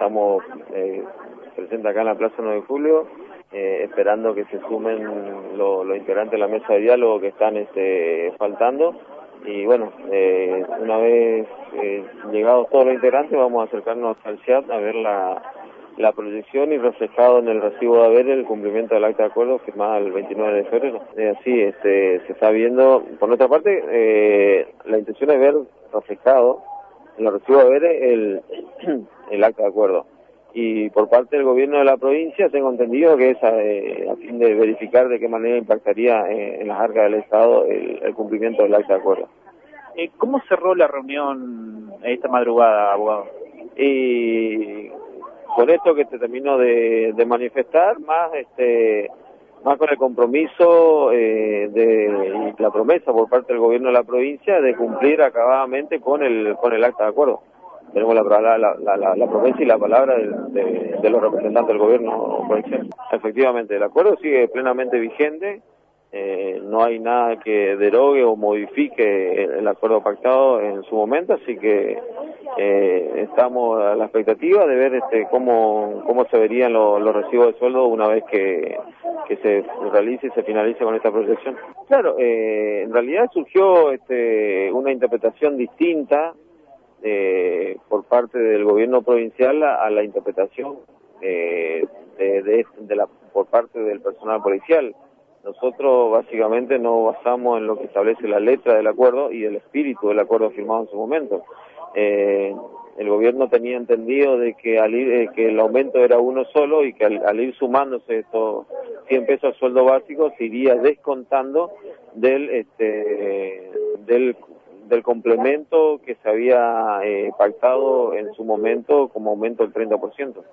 estamos presentes acá en la Plaza 9 de Julio, esperando que se sumen los integrantes de la mesa de diálogo que están faltando. Y bueno, una vez llegados todos los integrantes, vamos a acercarnos al chat a ver la proyección y reflejado en el recibo de haber el cumplimiento del acta de acuerdo firmado el 29 de febrero. Así se está viendo. Por nuestra parte, la intención es ver reflejado en el recibo de haber el acta de acuerdo. Y por parte del gobierno de la provincia tengo entendido que es a fin de verificar de qué manera impactaría en las arcas del Estado el cumplimiento del acta de acuerdo. ¿Cómo cerró la reunión esta madrugada, abogado? Y con esto que te termino de manifestar, más con el compromiso y la promesa por parte del gobierno de la provincia de cumplir acabadamente con el acta de acuerdo. Tenemos la promesa y la palabra de los representantes del gobierno provincial. Efectivamente, el acuerdo sigue plenamente vigente, no hay nada que derogue o modifique el acuerdo pactado en su momento, así que estamos a la expectativa de ver cómo se verían los recibos de sueldo una vez que se realice y se finalice con esta proyección. Claro, en realidad surgió una interpretación distinta por parte del gobierno provincial a la interpretación por parte del personal policial. Nosotros básicamente nos basamos en lo que establece la letra del acuerdo y el espíritu del acuerdo firmado en su momento. El gobierno tenía entendido de que que el aumento era uno solo y que al ir sumándose estos 100 pesos al sueldo básico se iría descontando del complemento que se había pactado en su momento como aumento del 30%.